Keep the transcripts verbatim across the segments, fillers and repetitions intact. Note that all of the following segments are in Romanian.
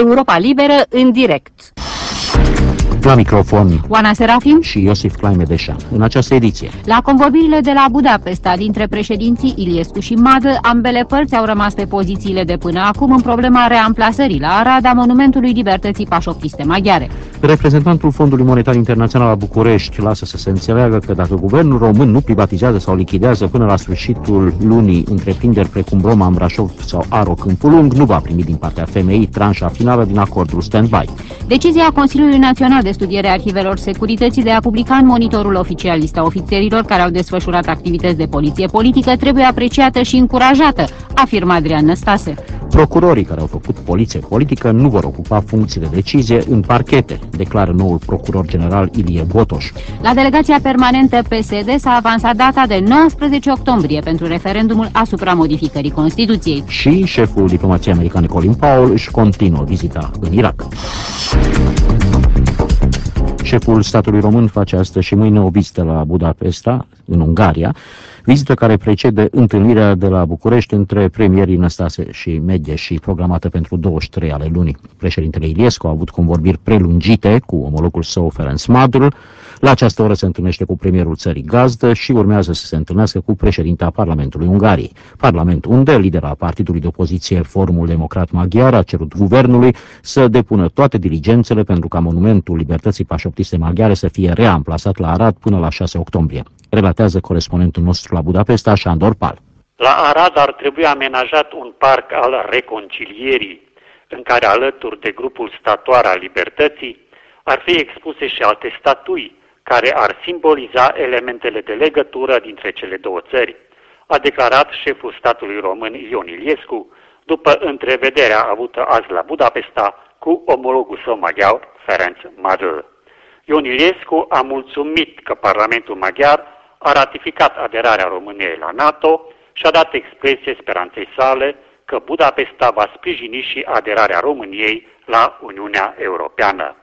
Europa Liberă în direct. La microfon Oana Serafim și Iosif Claime-Deșan. În această ediție, la convorbirile de la Budapesta dintre președinții Iliescu și Madă, ambele părți au rămas pe pozițiile de până acum în problema reamplasării la Arad a Monumentului Libertății Pașoptiste Maghiare. Reprezentantul Fondului Monetar Internațional la București lasă să se înțeleagă că dacă guvernul român nu privatizează sau lichidează până la sfârșitul lunii întreprinderi precum Roma în Brașov sau Aro Câmpul Lung, nu va primi din partea F M I tranșa finală din acordul stand-by. Decizia Consiliului Național de Studiere a Arhivelor Securității de a publica în monitorul oficial lista ofițerilor care au desfășurat activități de poliție politică trebuie apreciată și încurajată, afirma Adrian Năstase. Procurorii care au făcut poliție politică nu vor ocupa funcții de decizie în parchete, declară noul procuror general Ilie Botoș. La delegația permanentă P S D s-a avansat data de nouăsprezece octombrie pentru referendumul asupra modificării Constituției. Și șeful diplomației americane Colin Powell își continuă vizita în Irak. Șeful statului român face astăzi și mâine o vizită la Budapesta, în Ungaria, vizită care precede întâlnirea de la București între premierii Năstase și Medie și programată pentru douăzeci și trei ale lunii. Președintele Iliescu a avut convorbiri prelungite cu omologul său Ferenc Madl. La această oră se întâlnește cu premierul țării gazdă și urmează să se întâlnească cu președinta Parlamentului Ungariei. Parlament unde lidera partidului de opoziție Forumul Democrat Maghiar a cerut guvernului să depună toate diligențele pentru ca monumentul Libertății Pașoptiste Maghiare să fie reamplasat la Arad până la șase octombrie. Relatează corespondentul nostru la Budapesta, Șandor Pal. La Arad ar trebui amenajat un parc al reconcilierii, în care alături de grupul statuar al Libertății ar fi expuse și alte statui care ar simboliza elementele de legătură dintre cele două țări, a declarat șeful statului român Ion Iliescu după întrevederea avută azi la Budapesta cu omologul său maghiar Ferenc Madl. Ion Iliescu a mulțumit că Parlamentul maghiar a ratificat aderarea României la NATO și a dat expresie speranței sale că Budapesta va sprijini și aderarea României la Uniunea Europeană.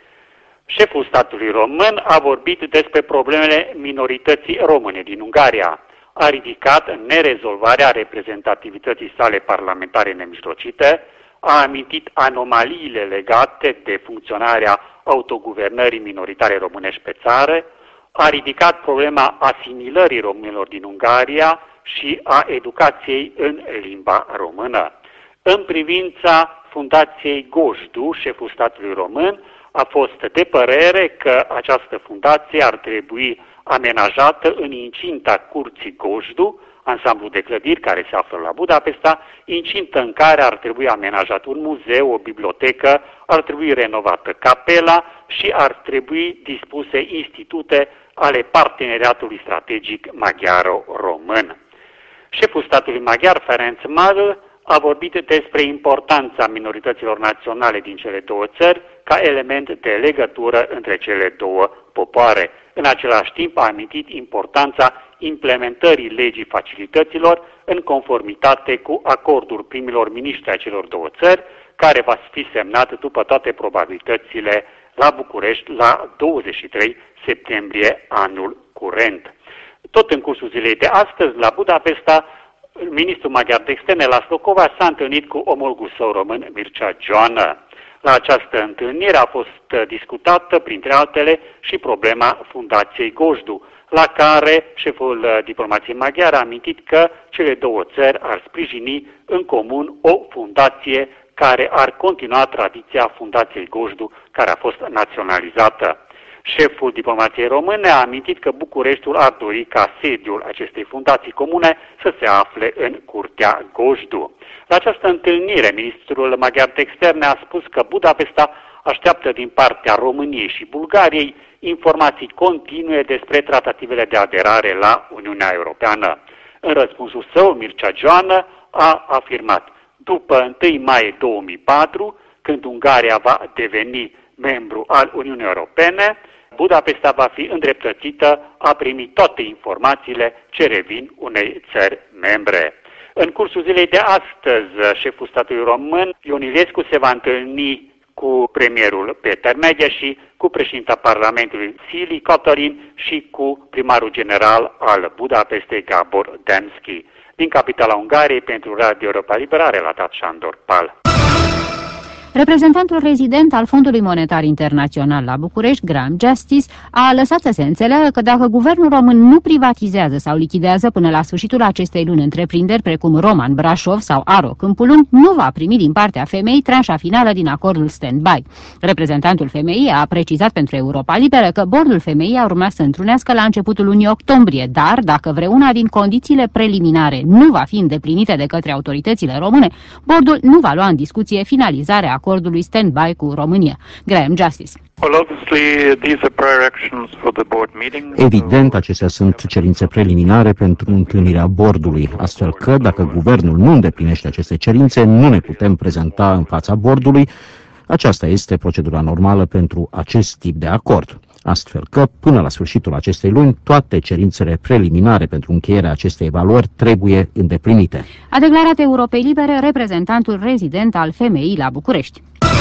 Șeful statului român a vorbit despre problemele minorității române din Ungaria, a ridicat nerezolvarea reprezentativității sale parlamentare nemijlocite, a amintit anomaliile legate de funcționarea autoguvernării minoritare românești pe țară, a ridicat problema asimilării românilor din Ungaria și a educației în limba română. În privința Fundației Gojdu, șeful statului român a fost de părere că această fundație ar trebui amenajată în incinta curții Gojdu, ansamblu de clădiri care se află la Budapesta, incintă în care ar trebui amenajat un muzeu, o bibliotecă, ar trebui renovată capela și ar trebui dispuse institute ale parteneriatului strategic maghiaro-român. Șeful statului maghiar, Ferenc Madl, a vorbit despre importanța minorităților naționale din cele două țări ca element de legătură între cele două popoare. În același timp a amintit importanța implementării legii facilităților în conformitate cu acordul primilor miniștri a celor două țări, care va fi semnat după toate probabilitățile la București la douăzeci și trei septembrie anul curent. Tot în cursul zilei de astăzi, la Budapesta, ministrul maghiar de externe, László Kovács, s-a întâlnit cu omologul său român, Mircea Joană. La această întâlnire a fost discutată, printre altele, și problema Fundației Gojdu, la care șeful diplomației maghiare a amintit că cele două țări ar sprijini în comun o fundație care ar continua tradiția Fundației Gojdu, care a fost naționalizată. Șeful diplomației române a amintit că Bucureștiul ar dori ca sediul acestei fundații comune să se afle în curtea Gojdu. La această întâlnire, ministrul maghiar de externe a spus că Budapesta așteaptă din partea României și Bulgariei informații continue despre tratativele de aderare la Uniunea Europeană. În răspunsul său, Mircea Joană a afirmat: după întâi mai două mii patru, când Ungaria va deveni membru al Uniunii Europene, Budapesta va fi îndreptățită a primi toate informațiile ce revin unei țări membre. În cursul zilei de astăzi, șeful statului român, Ion Iliescu, se va întâlni cu premierul Peter Medea și cu președinta Parlamentului Sili Kotorin și cu primarul general al Budapestei, Gabor Demski. Din capitala Ungariei, pentru Radio Europa Liberă, a relatat Șandor Pal. Reprezentantul rezident al Fondului Monetar Internațional la București, Graham Justice, a lăsat să se înțeleagă că dacă guvernul român nu privatizează sau lichidează până la sfârșitul acestei luni întreprinderi precum Roman Brașov sau Aro Câmpulun, nu va primi din partea femeii tranșa finală din acordul stand-by. Reprezentantul femeii a precizat pentru Europa Liberă că bordul femeii a urmat să întrunească la începutul lunii octombrie, dar dacă vreuna din condițiile preliminare nu va fi îndeplinită de către autoritățile române, bordul nu va lua în discuție finalizarea acordului stand-by cu România. Graham Justice. Evident, acestea sunt cerințe preliminare pentru întâlnirea bordului, astfel că, dacă guvernul nu îndeplinește aceste cerințe, nu ne putem prezenta în fața bordului. Aceasta este procedura normală pentru acest tip de acord. Astfel că, până la sfârșitul acestei luni, toate cerințele preliminare pentru încheierea acestei evaluări trebuie îndeplinite. A declarat Europei Libere reprezentantul rezident al femeii la București.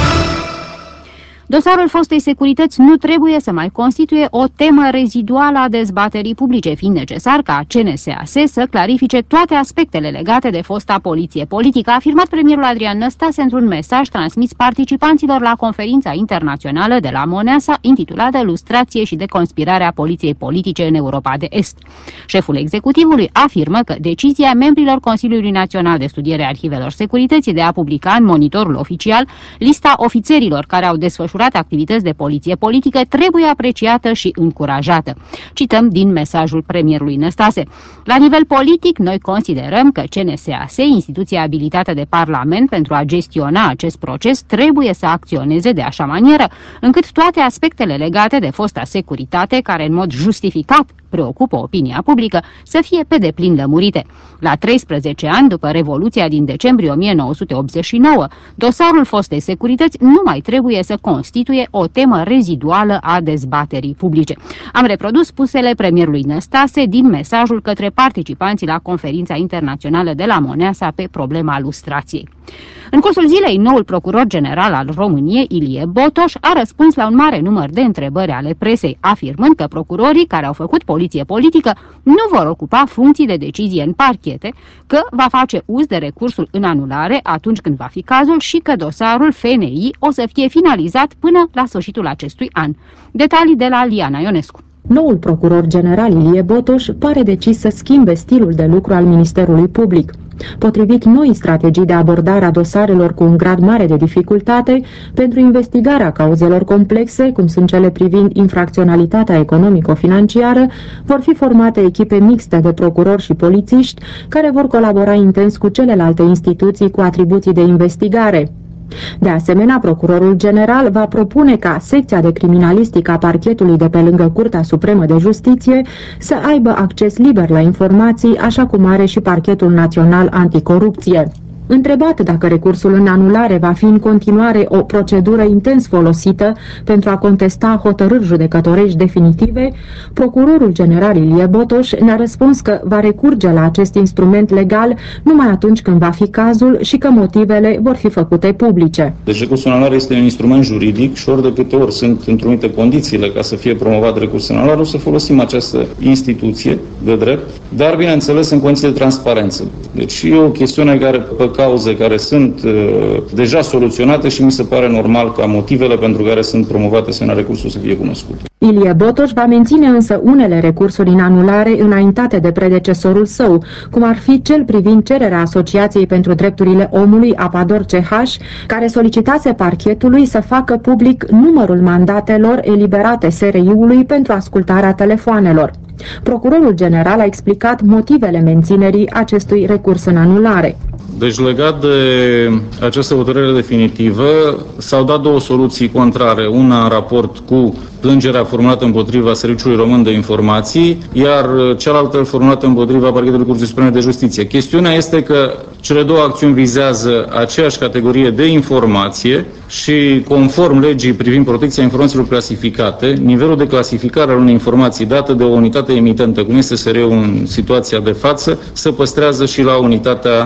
Dosarul fostei securități nu trebuie să mai constituie o temă reziduală a dezbaterii publice, fiind necesar ca C N S A S să clarifice toate aspectele legate de fosta poliție politică, a afirmat premierul Adrian Năstase într-un mesaj transmis participanților la conferința internațională de la Moneasa, intitulată Lustrație și deconspirarea poliției politice în Europa de Est. Șeful executivului afirmă că decizia membrilor Consiliului Național de Studiere a Arhivelor Securității de a publica în monitorul oficial lista ofițerilor care au desfășurat activități de poliție politică trebuie apreciată și încurajată. Cităm din mesajul premierului Năstase. La nivel politic, noi considerăm că C N S A S, instituția abilitată de Parlament pentru a gestiona acest proces, trebuie să acționeze de așa manieră încât toate aspectele legate de fosta securitate, care în mod justificat preocupă opinia publică, să fie pe deplin lămurite. La treisprezece ani după Revoluția din decembrie o mie nouă sute optzeci și nouă, dosarul fostei securități nu mai trebuie să constituie o temă reziduală a dezbaterii publice. Am reprodus spusele premierului Năstase din mesajul către participanții la conferința internațională de la Moneasa pe problema lustrației. În cursul zilei, noul procuror general al României, Ilie Botoș, a răspuns la un mare număr de întrebări ale presei, afirmând că procurorii care au făcut poliție politică nu vor ocupa funcții de decizie în parchete, că va face uz de recursul în anulare atunci când va fi cazul și că dosarul F N I o să fie finalizat până la sfârșitul acestui an. Detalii de la Liana Ionescu. Noul procuror general Ilie Botoș pare decis să schimbe stilul de lucru al Ministerului Public. Potrivit noii strategii de abordare a dosarelor cu un grad mare de dificultate, pentru investigarea cauzelor complexe, cum sunt cele privind infracționalitatea economico-financiară, vor fi formate echipe mixte de procurori și polițiști, care vor colabora intens cu celelalte instituții cu atribuții de investigare. De asemenea, procurorul general va propune ca secția de criminalistică a parchetului de pe lângă Curtea Supremă de Justiție să aibă acces liber la informații, așa cum are și Parchetul Național Anticorupție. Întrebat dacă recursul în anulare va fi în continuare o procedură intens folosită pentru a contesta hotărâri judecătorești definitive, procurorul general Ilie Botoș ne-a răspuns că va recurge la acest instrument legal numai atunci când va fi cazul și că motivele vor fi făcute publice. Deci recursul în anulare este un instrument juridic și ori de câte ori sunt întrunite condițiile ca să fie promovat recursul în anulare, o să folosim această instituție de drept, dar bineînțeles în condiții de transparență. Deci e o chestiune care pe cauze care sunt uh, deja soluționate și mi se pare normal ca motivele pentru care sunt promovate asemenea recursul să fie cunoscute. Ilie Botoș va menține însă unele recursuri în anulare înaintate de predecesorul său, cum ar fi cel privind cererea Asociației pentru Drepturile Omului Apador C H, care solicitase parchetului să facă public numărul mandatelor eliberate S R I-ului pentru ascultarea telefoanelor. Procurorul general a explicat motivele menținerii acestui recurs în anulare. Deci, legat de această hotărâre definitivă, s-au dat două soluții contrare. Una în raport cu plângerea formulată împotriva Serviciului Român de Informații, iar cealaltă formulată împotriva Parchetului Curții Supreme de Justiție. Chestiunea este că cele două acțiuni vizează aceeași categorie de informație și, conform legii privind protecția informațiilor clasificate, nivelul de clasificare al unei informații dată de o unitate emitentă, cum este S R I-ul în situația de față, se păstrează și la unitatea beneficiară.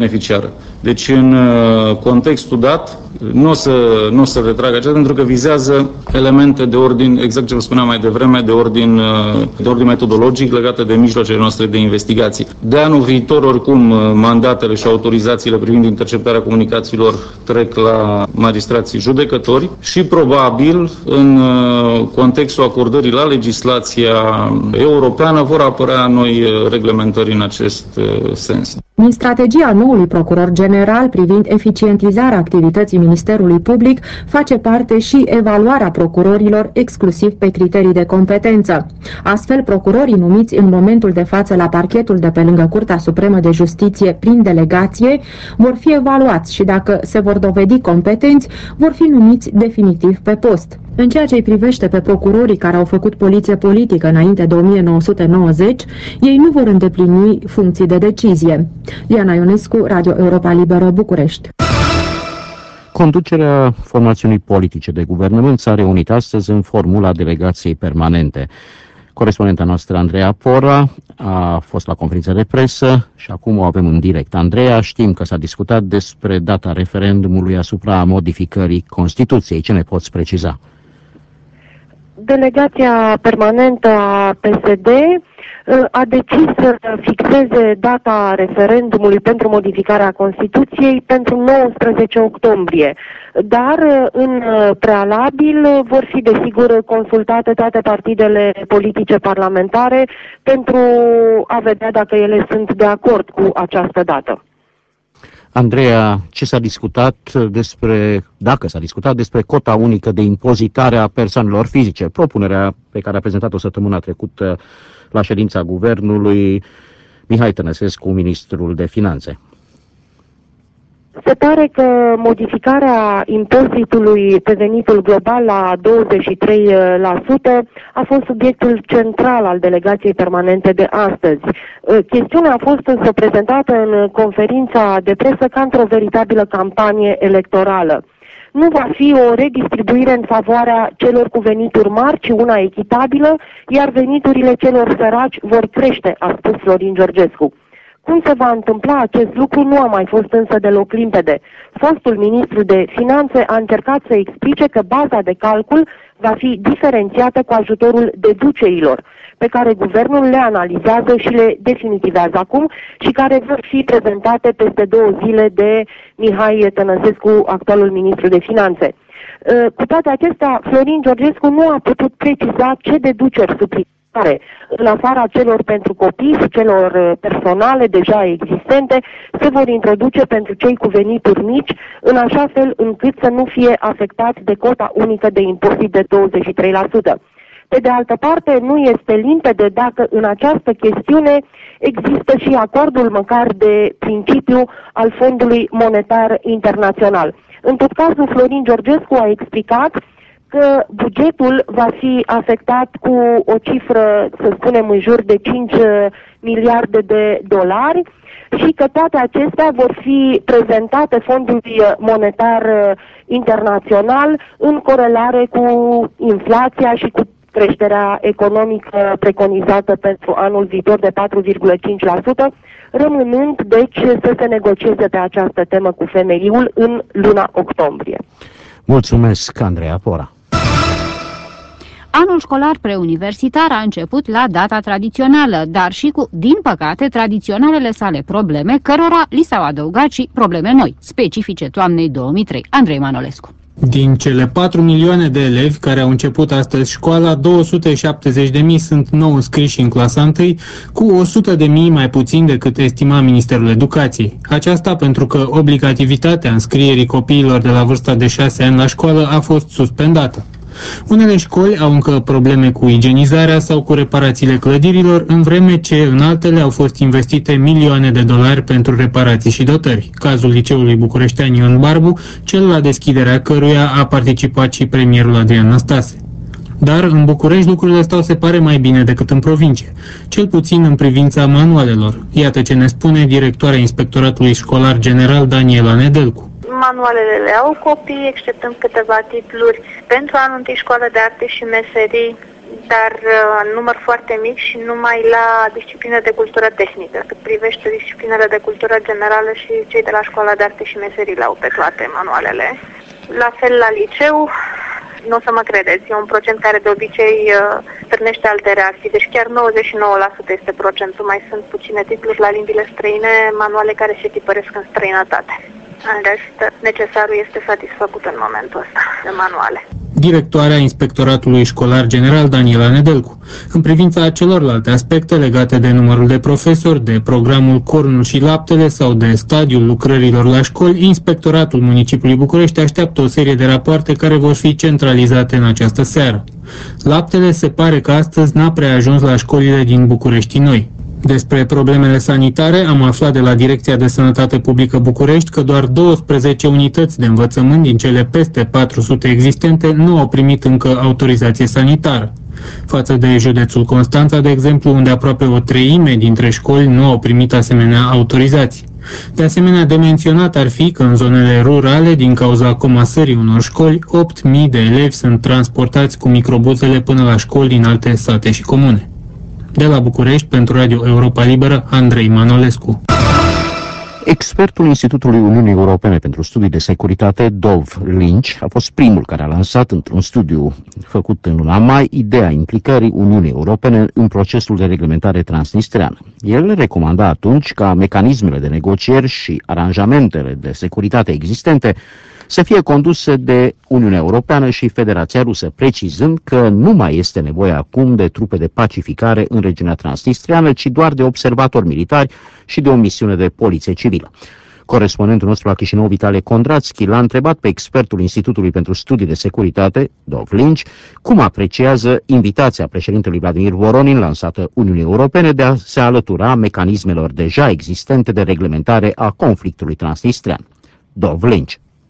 beneficiară. Deci în contextul dat nu o să, nu o să retrag aceasta pentru că vizează elemente de ordin, exact ce vă spuneam mai devreme, de ordin, de ordin metodologic legate de mijloacele noastre de investigații. De anul viitor, oricum, mandatele și autorizațiile privind interceptarea comunicațiilor trec la magistrații judecători și probabil în contextul acordării la legislația europeană vor apărea noi reglementări în acest sens. Din strategia noului procuror general privind eficientizarea activității Ministerului Public face parte și evaluarea procurorilor exclusiv pe criterii de competență. Astfel, procurorii numiți în momentul de față la parchetul de pe lângă Curtea Supremă de Justiție prin delegație vor fi evaluați și dacă se vor dovedi competenți, vor fi numiți definitiv pe post. În ceea ce îi privește pe procurorii care au făcut poliție politică înainte de o mie nouă sute nouăzeci, ei nu vor îndeplini funcții de decizie. Liana Ionescu, Radio Europa Liberă, București. Conducerea formațiunii politice de guvernământ s-a reunit astăzi în formula delegației permanente. Corespondenta noastră, Andreea Pora, a fost la conferință de presă și acum o avem în direct. Andreea, știm că s-a discutat despre data referendumului asupra modificării Constituției. Ce ne poți preciza? Delegația permanentă a P S D a decis să fixeze data referendumului pentru modificarea Constituției pentru nouăsprezece octombrie, dar în prealabil vor fi desigur consultate toate partidele politice parlamentare pentru a vedea dacă ele sunt de acord cu această dată. Andreea, ce s-a discutat despre, dacă s-a discutat despre cota unică de impozitare a persoanelor fizice, propunerea pe care a prezentat-o săptămâna trecută la ședința Guvernului Mihai Tănăsescu, ministrul de Finanțe? Se pare că modificarea impozitului pe venitul global la douăzeci și trei la sută a fost subiectul central al delegației permanente de astăzi. Chestiunea a fost însă prezentată în conferința de presă ca într-o veritabilă campanie electorală. Nu va fi o redistribuire în favoarea celor cu venituri mari, ci una echitabilă, iar veniturile celor săraci vor crește, a spus Florin Georgescu. Cum se va întâmpla acest lucru nu a mai fost însă deloc limpede. Fostul ministru de Finanțe a încercat să explice că baza de calcul va fi diferențiată cu ajutorul deducerilor, pe care guvernul le analizează și le definitivează acum și care vor fi prezentate peste două zile de Mihai Tănăsescu, actualul ministru de Finanțe. Cu toate acestea, Florin Georgescu nu a putut preciza ce deduceri suplimentare, în afara celor pentru copii și celor personale deja existente, se vor introduce pentru cei cu venituri mici, în așa fel încât să nu fie afectați de cota unică de impozit de douăzeci și trei la sută. Pe de altă parte, nu este limpede dacă în această chestiune există și acordul măcar de principiu al Fondului Monetar Internațional. În tot cazul, Florin Georgescu a explicat că bugetul va fi afectat cu o cifră, să spunem, în jur de cinci miliarde de dolari și că toate acestea vor fi prezentate Fondului Monetar Internațional în corelare cu inflația și cu creșterea economică preconizată pentru anul viitor de patru virgulă cinci la sută, rămânând, deci, să se negocieze pe această temă cu F M I-ul în luna octombrie. Mulțumesc, Andreea Pora. Anul școlar preuniversitar a început la data tradițională, dar și cu, din păcate, tradiționalele sale probleme, cărora li s-au adăugat și probleme noi, specifice toamnei două mii trei. Andrei Manolescu. Din cele patru milioane de elevi care au început astăzi școala, două sute șaptezeci de mii sunt nou înscriși în clasa întâi, cu o sută de mii mai puțin decât estima Ministerul Educației. Aceasta pentru că obligativitatea înscrierii copiilor de la vârsta de șase ani la școală a fost suspendată. Unele școli au încă probleme cu igienizarea sau cu reparațiile clădirilor, în vreme ce în altele au fost investite milioane de dolari pentru reparații și dotări. Cazul liceului bucureștean Ion Barbu, cel la deschiderea căruia a participat și premierul Adrian Năstase. Dar în București lucrurile stau, se pare, mai bine decât în provincie, cel puțin în privința manualelor. Iată ce ne spune directoarea Inspectoratului Școlar General Daniela Nedelcu. Manualele le au copii, exceptând câteva titluri pentru anul întâi școală de arte și meserii, dar în număr foarte mic și numai la discipline de cultură tehnică. Cât privește disciplinele de cultură generală și cei de la Școala de Arte și Meserii le-au pe toate manualele. La fel la liceu, nu o să mă credeți, e un procent care de obicei stârnește alte reacții, deci chiar nouăzeci și nouă la sută este procentul. Mai sunt puține titluri la limbile străine, manuale care se tipăresc în străinătate. În rest, necesarul este satisfăcut în momentul ăsta de manuale. Directoarea Inspectoratului Școlar General Daniela Nedelcu. În privința celorlalte aspecte legate de numărul de profesori, de programul Cornul și Laptele sau de stadiul lucrărilor la școli, Inspectoratul Municipiului București așteaptă o serie de rapoarte care vor fi centralizate în această seară. Laptele se pare că astăzi n-a prea ajuns la școlile din București Noi. Despre problemele sanitare am aflat de la Direcția de Sănătate Publică București că doar douăsprezece unități de învățământ din cele peste patru sute existente nu au primit încă autorizație sanitară. Față de județul Constanța, de exemplu, unde aproape o treime dintre școli nu au primit asemenea autorizații. De asemenea, de menționat ar fi că în zonele rurale, din cauza comasării unor școli, opt mii de elevi sunt transportați cu microbuzele până la școli din alte sate și comune. De la București, pentru Radio Europa Liberă, Andrei Manolescu. Expertul Institutului Uniunii Europene pentru Studii de Securitate, Dov Lynch, a fost primul care a lansat într-un studiu făcut în luna mai ideea implicării Uniunii Europene în procesul de reglementare transnistrean. El recomanda atunci ca mecanismele de negocieri și aranjamentele de securitate existente să fie conduse de Uniunea Europeană și Federația Rusă, precizând că nu mai este nevoie acum de trupe de pacificare în regiunea transnistreană, ci doar de observatori militari și de o misiune de poliție civilă. Corespondentul nostru la Chișinău, Vitalie Kondrațchi, l-a întrebat pe expertul Institutului pentru Studii de Securitate, Dov Lynch, cum apreciază invitația președintelui Vladimir Voronin lansată Uniunii Europene de a se alătura mecanismelor deja existente de reglementare a conflictului transnistrean. Dov Lynch.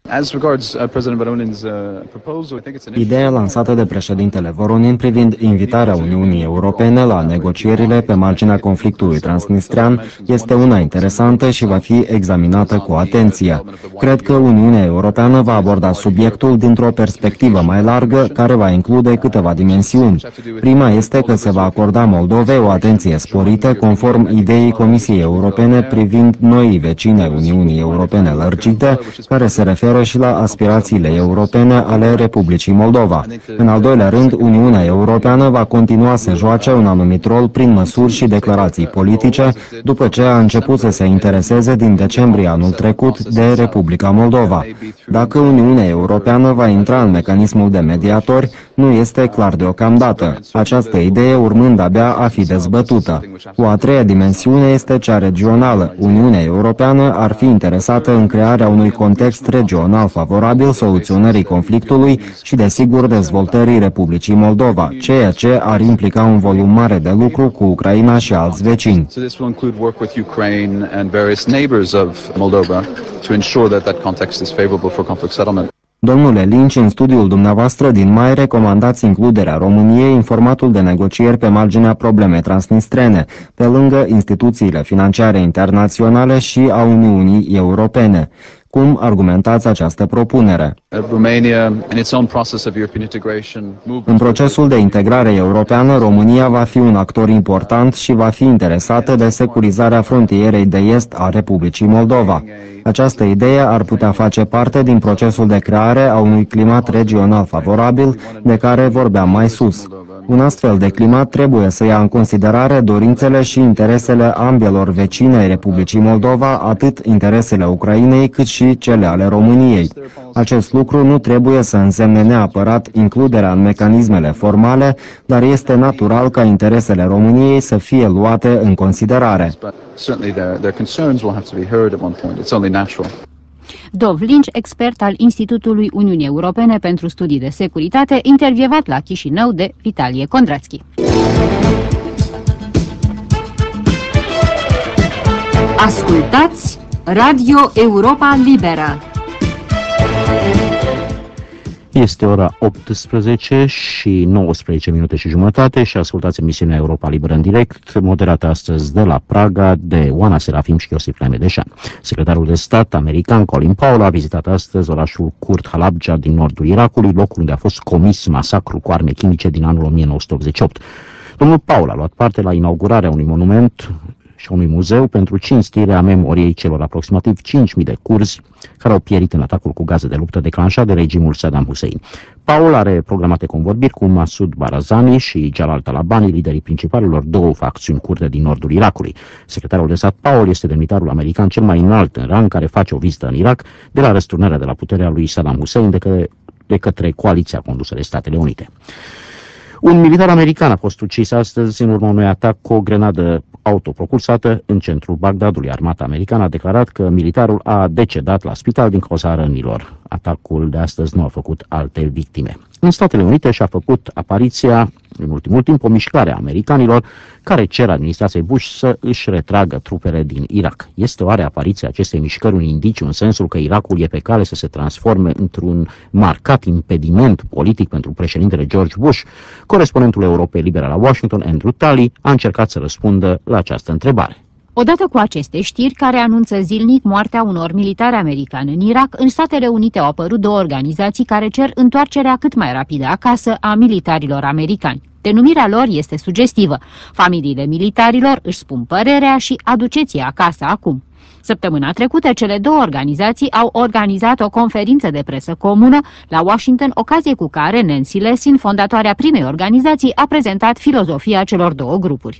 Ideea lansată de președintele Voronin privind invitarea Uniunii Europene la negocierile pe marginea conflictului transnistrean este una interesantă și va fi examinată cu atenție. Cred că Uniunea Europeană va aborda subiectul dintr-o perspectivă mai largă, care va include câteva dimensiuni. Prima este că se va acorda Moldovei o atenție sporită, conform ideii Comisiei Europene privind noii vecini ai Uniunii Europene lărgite, care se referă și la aspirațiile europene ale Republicii Moldova. În al doilea rând, Uniunea Europeană va continua să joace un anumit rol prin măsuri și declarații politice, după ce a început să se intereseze din decembrie anul trecut de Republica Moldova. Dacă Uniunea Europeană va intra în mecanismul de mediatori, nu este clar deocamdată, această idee urmând abia a fi dezbătută. O a treia dimensiune este cea regională. Uniunea Europeană ar fi interesată în crearea unui context regional favorabil soluționării conflictului și, desigur, dezvoltării Republicii Moldova, ceea ce ar implica un volum mare de lucru cu Ucraina și alți vecini. Domnule Lynch, în studiul dumneavoastră din mai recomandați includerea României în formatul de negocieri pe marginea problemei transnistrene, pe lângă instituțiile financiare internaționale și a Uniunii Europene. Cum argumentați această propunere? În procesul de integrare europeană, România va fi un actor important și va fi interesată de securizarea frontierei de est a Republicii Moldova. Această idee ar putea face parte din procesul de creare a unui climat regional favorabil de care vorbeam mai sus. Un astfel de climat trebuie să ia în considerare dorințele și interesele ambelor vecine ai Republicii Moldova, atât interesele Ucrainei cât și cele ale României. Acest lucru nu trebuie să însemne neapărat includerea în mecanismele formale, dar este natural ca interesele României să fie luate în considerare. Dov Lynch, expert al Institutului Uniunii Europene pentru Studii de Securitate, intervievat la Chișinău de Vitalie Kondrațchi. Ascultați Radio Europa Liberă. Este ora optsprezece și nouăsprezece minute și jumătate și ascultați emisiunea Europa Liberă în direct, moderată astăzi de la Praga de Oana Serafim și Iosif Medeșan. Secretarul de stat american Colin Powell a vizitat astăzi orașul Kurt Halabja din nordul Irakului, locul unde a fost comis masacrul cu arme chimice din anul o mie nouă sute optzeci și opt. Domnul Powell a luat parte la inaugurarea unui monument și unui muzeu pentru cinstirea memoriei celor aproximativ cinci mii de curzi care au pierit în atacul cu gaze de luptă declanșat de regimul Saddam Hussein. Powell are programate convorbiri cu Masoud Barzani și Jalal Talabani, liderii principalilor două facțiuni kurde din nordul Irakului. Secretarul de stat Powell este demnitarul american cel mai înalt în rang care face o vizită în Irak de la răsturnarea de la puterea lui Saddam Hussein de, că, de către coaliția condusă de Statele Unite. Un militar american a fost ucis astăzi în urma unui atac cu o grenadă autopropulsată în centrul Bagdadului. Armata americană a declarat că militarul a decedat la spital din cauza rănilor. Atacul de astăzi nu a făcut alte victime. În Statele Unite și-a făcut apariția în ultimul timp o mișcare a americanilor care cer administrației Bush să își retragă trupele din Irak. Este oare apariția acestei mișcări un indiciu în sensul că Irakul e pe cale să se transforme într-un marcat impediment politic pentru președintele George Bush? Corespondentul Europei Libere la Washington, Andrew Tully, a încercat să răspundă la această întrebare. Odată cu aceste știri care anunță zilnic moartea unor militari americani în Irak, în Statele Unite au apărut două organizații care cer întoarcerea cât mai rapidă acasă a militarilor americani. Denumirea lor este sugestivă. Familiile militarilor își spun părerea și aduceți-i acasă acum. Săptămâna trecută, cele două organizații au organizat o conferință de presă comună la Washington, ocazie cu care Nancy Lessin, fondatoarea primei organizații, a prezentat filozofia celor două grupuri.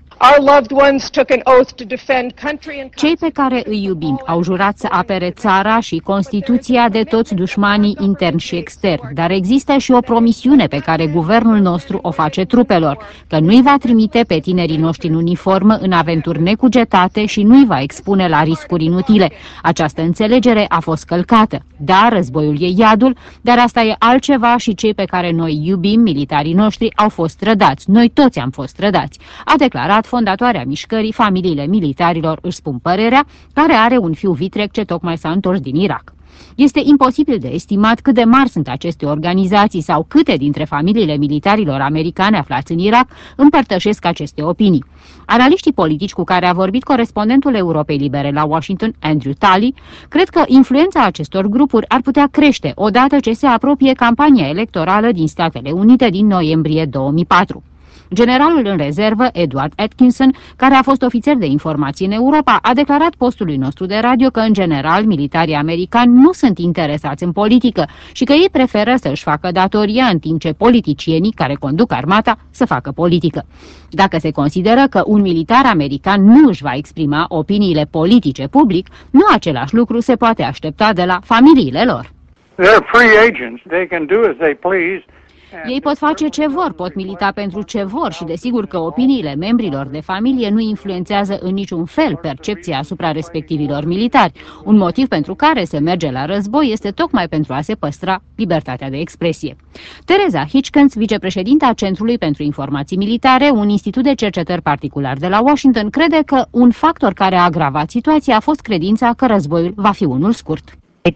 Cei pe care îi iubim au jurat să apere țara și Constituția de toți dușmanii interni și externi, dar există și o promisiune pe care guvernul nostru o face trupelor, că nu-i va trimite pe tinerii noștri în uniformă în aventuri necugetate și nu-i va expune la riscuri inutile. Această înțelegere a fost călcată. Da, războiul e iadul, dar asta e altceva și cei pe care noi iubim, militarii noștri, au fost trădați. Noi toți am fost trădați. A declarat fondatoarea mișcării Familiile Militarilor își spun părerea, care are un fiu vitreg ce tocmai s-a întors din Irak. Este imposibil de estimat cât de mari sunt aceste organizații sau câte dintre familiile militarilor americane aflați în Irak împărtășesc aceste opinii. Analiștii politici cu care a vorbit corespondentul Europei Libere la Washington, Andrew Tully, cred că influența acestor grupuri ar putea crește odată ce se apropie campania electorală din Statele Unite din noiembrie două mii patru. Generalul în rezervă, Edward Atkinson, care a fost ofițer de informații în Europa, a declarat postului nostru de radio că, în general, militarii americani nu sunt interesați în politică și că ei preferă să își facă datoria în timp ce politicienii care conduc armata să facă politică. Dacă se consideră că un militar american nu își va exprima opiniile politice public, nu același lucru se poate aștepta de la familiile lor. They're free agents. They can do as they please. Ei pot face ce vor, pot milita pentru ce vor și desigur că opiniile membrilor de familie nu influențează în niciun fel percepția asupra respectivilor militari. Un motiv pentru care se merge la război este tocmai pentru a se păstra libertatea de expresie. Teresa Hitchens, vicepreședinta Centrului pentru Informații Militare, un institut de cercetări particular de la Washington, crede că un factor care a agravat situația a fost credința că războiul va fi unul scurt.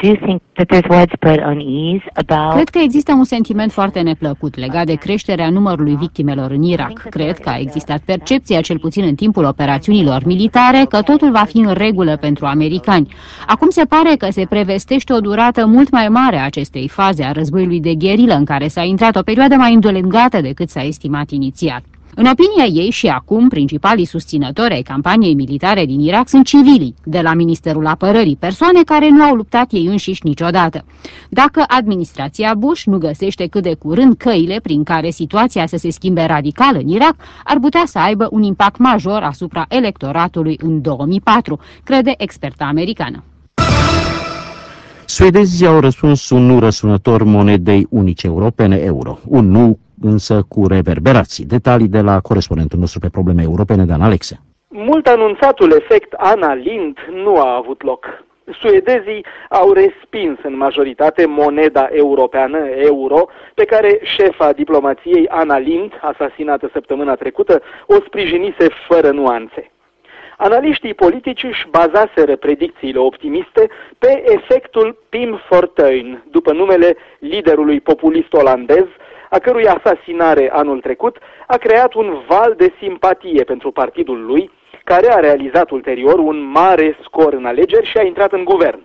Cred că există un sentiment foarte neplăcut legat de creșterea numărului victimelor în Irak. Cred că a existat percepția, cel puțin în timpul operațiunilor militare, că totul va fi în regulă pentru americani. Acum se pare că se prevestește o durată mult mai mare a acestei faze a războiului de gherilă, în care s-a intrat o perioadă mai îndelungată decât s-a estimat inițial. În opinia ei și acum, principalii susținători ai campaniei militare din Irak sunt civilii, de la Ministerul Apărării, persoane care nu au luptat ei înșiși niciodată. Dacă administrația Bush nu găsește cât de curând căile prin care situația să se schimbe radical în Irak, ar putea să aibă un impact major asupra electoratului în două mii patru, crede experta americană. Suedezii au răspuns un nu răsunător monedei unice europene, euro. Un nu însă cu reverberații. Detalii de la corespondentul nostru pe probleme europene, Dan Alexe. Mult anunțatul efect Anna Lindh nu a avut loc. Suedezii au respins în majoritate moneda europeană, euro, pe care șefa diplomației Anna Lindh, asasinată săptămâna trecută, o sprijinise fără nuanțe. Analiștii politici își bazaseră predicțiile optimiste pe efectul Pim Fortuyn, după numele liderului populist olandez, a cărui asasinare anul trecut a creat un val de simpatie pentru partidul lui, care a realizat ulterior un mare scor în alegeri și a intrat în guvern.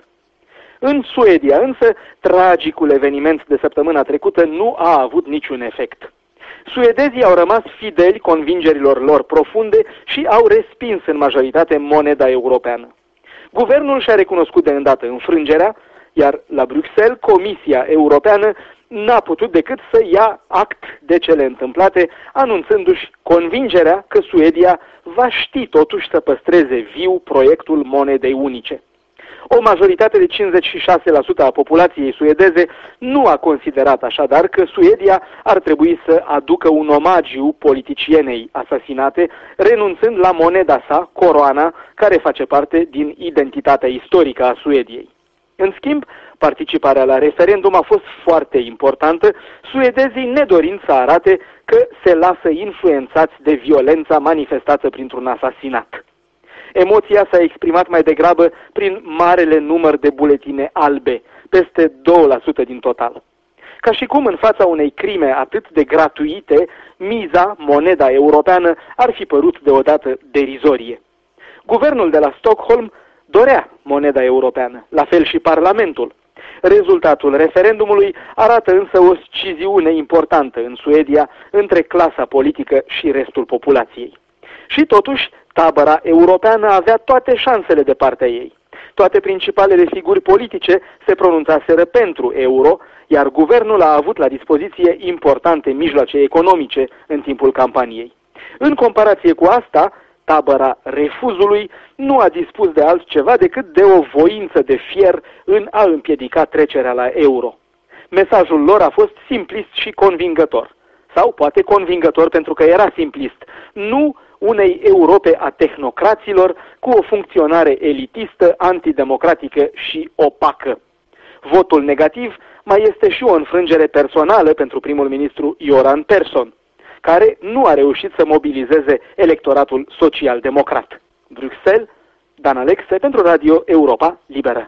În Suedia însă, tragicul eveniment de săptămâna trecută nu a avut niciun efect. Suedezii au rămas fideli convingerilor lor profunde și au respins în majoritate moneda europeană. Guvernul și-a recunoscut de îndată înfrângerea, iar la Bruxelles, Comisia Europeană n-a putut decât să ia act de cele întâmplate, anunțându-și convingerea că Suedia va ști totuși să păstreze viu proiectul monedei unice. O majoritate de cincizeci și șase la sută a populației suedeze nu a considerat așadar că Suedia ar trebui să aducă un omagiu politicienei asasinate, renunțând la moneda sa, coroana, care face parte din identitatea istorică a Suediei. În schimb, participarea la referendum a fost foarte importantă, suedezii nedorind să arate că se lasă influențați de violența manifestată printr-un asasinat. Emoția s-a exprimat mai degrabă prin marele număr de buletine albe, peste doi la sută din total. Ca și cum în fața unei crime atât de gratuite, miza, moneda europeană, ar fi părut deodată derizorie. Guvernul de la Stockholm dorea moneda europeană, la fel și Parlamentul. Rezultatul referendumului arată însă o sciziune importantă în Suedia între clasa politică și restul populației. Și totuși, tabăra europeană avea toate șansele de partea ei. Toate principalele figuri politice se pronunțaseră pentru euro, iar guvernul a avut la dispoziție importante mijloace economice în timpul campaniei. În comparație cu asta, tabăra refuzului nu a dispus de altceva decât de o voință de fier în a împiedica trecerea la euro. Mesajul lor a fost simplist și convingător. Sau poate convingător pentru că era simplist. Nu unei Europe a tehnocraților cu o funcționare elitistă, antidemocratică și opacă. Votul negativ mai este și o înfrângere personală pentru primul ministru Göran Persson, care nu a reușit să mobilizeze electoratul social-democrat. Bruxelles, Dan Alexe pentru Radio Europa Liberă.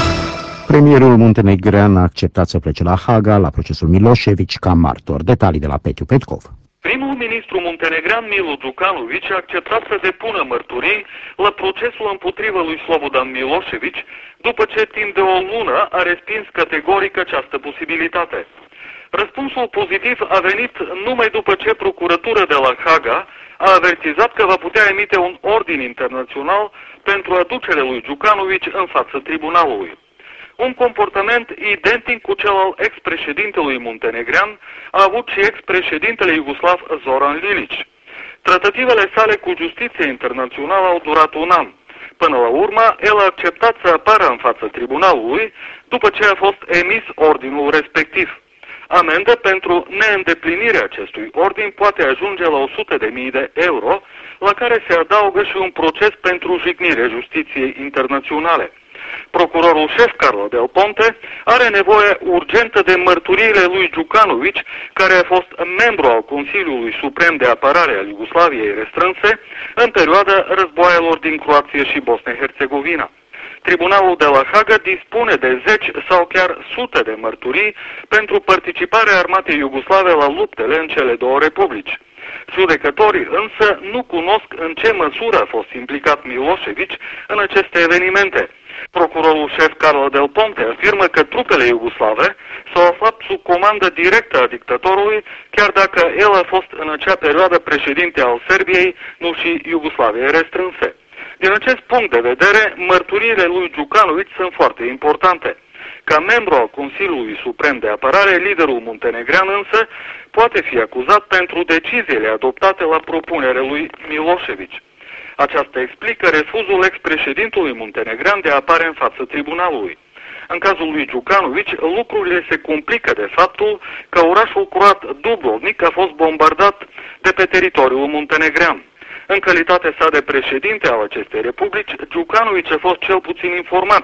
Premierul muntenegrean a acceptat să plece la Haga, la procesul Milošević, ca martor. Detalii de la Petiu Petkov. Primul ministru muntenegrean Milo Đukanović a acceptat să depună mărturii la procesul împotriva lui Slobodan Milošević, după ce timp de o lună a respins categoric această posibilitate. Răspunsul pozitiv a venit numai după ce procuratura de la Haga a avertizat că va putea emite un ordin internațional pentru aducerea lui Đukanović în fața tribunalului. Un comportament identic cu cel al ex-președintelui muntenegrean a avut și ex-președintele iugoslav Zoran Lilić. Tratativele sale cu justiția internațională au durat un an. Până la urmă, el a acceptat să apară în fața tribunalului după ce a fost emis ordinul respectiv. Amendă pentru neîndeplinirea acestui ordin poate ajunge la o sută de mii de euro, la care se adaugă și un proces pentru jignirea justiției internaționale. Procurorul șef Carlo Del Ponte are nevoie urgentă de mărturiile lui Đukanović, care a fost membru al Consiliului Suprem de Apărare al Iugoslaviei restrânse în perioada războaielor din Croația și Bosnia-Herzegovina. Tribunalul de la Haga dispune de zeci sau chiar sute de mărturii pentru participarea armatei iugoslave la luptele în cele două republici. Judecătorii însă nu cunosc în ce măsură a fost implicat Milošević în aceste evenimente. Procurorul șef Carlo Del Ponte afirmă că trupele iugoslave s-au aflat sub comandă directă a dictatorului, chiar dacă el a fost în acea perioadă președinte al Serbiei, nu și Iugoslaviei restrânse. Din acest punct de vedere, mărturiile lui Đukanović sunt foarte importante. Ca membru al Consiliului Suprem de Apărare, liderul muntenegrean însă poate fi acuzat pentru deciziile adoptate la propunerea lui Milošević. Aceasta explică refuzul ex-președintului muntenegrean de a apare în fața tribunalului. În cazul lui Đukanović, lucrurile se complică de faptul că orașul croat Dubrovnik a fost bombardat de pe teritoriul muntenegrean. În calitatea sa de președinte al acestei republici, Đukanović a fost cel puțin informat.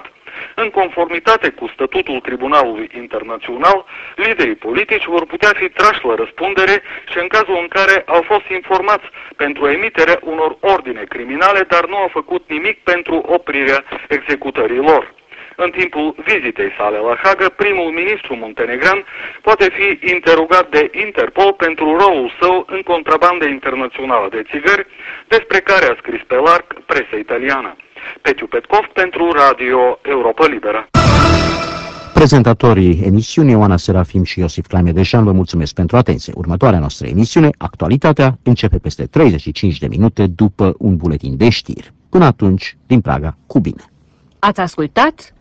În conformitate cu statutul Tribunalului Internațional, liderii politici vor putea fi trași la răspundere și în cazul în care au fost informați pentru emiterea unor ordine criminale, dar nu au făcut nimic pentru oprirea executării lor. În timpul vizitei sale la Haga, primul ministru muntenegran poate fi interogat de Interpol pentru rolul său în contrabanda internațională de țigări, despre care a scris pe larg presa italiană. Petiu Petkov pentru Radio Europa Liberă. Prezentatorii emisiunii Ioana Serafim și Iosif Claime-Deșan vă mulțumesc pentru atenție. Următoarea noastră emisiune, Actualitatea, începe peste treizeci și cinci de minute după un buletin de știri. Până atunci, din Praga, cu bine! Ați ascultat?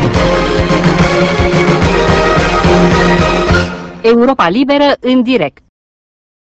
Europa Liberă în direct.